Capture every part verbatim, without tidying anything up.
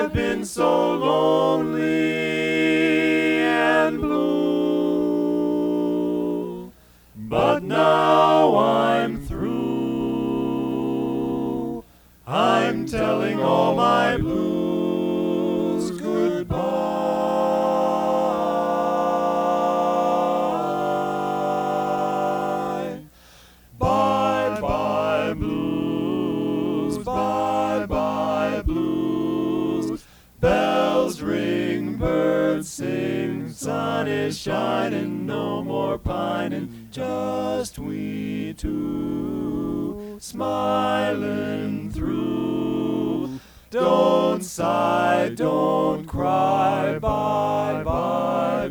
I've been so lonely and blue, but now I'm through. I'm telling all my blues goodbye. Bye bye blues, bye bye blues. Bells ring, birds sing, sun is shining, no more pining, just we two smiling through. Don't sigh, don't cry, bye bye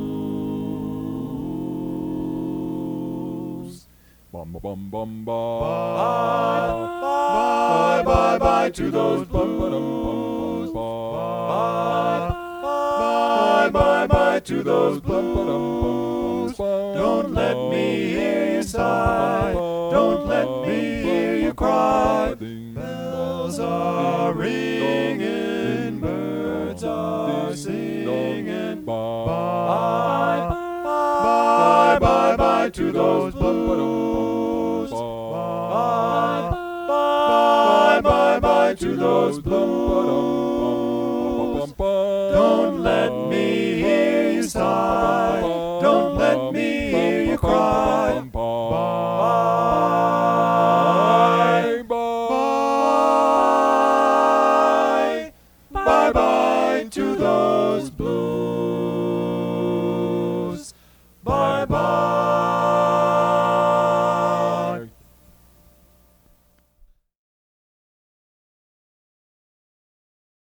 blues. Bum bum bum bum. Bye bye bye bye to those blues. Bye bye bye bye to those blues. Don't let me hear you sigh. Don't let me hear you cry. Bells are ringing, birds are singing. Bye bye bye bye to those blues. Bye bye bye bye to those blues. Don't let me hear you sigh. Don't